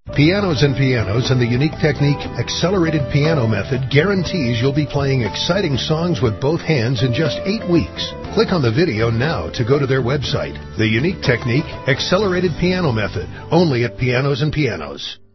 Pianos and Pianos and the unique technique Accelerated Piano Method guarantees you'll be playing exciting songs with both hands in just 8 weeks. Click on the video now to go to their website. The unique technique Accelerated Piano Method, only at Pianos and Pianos.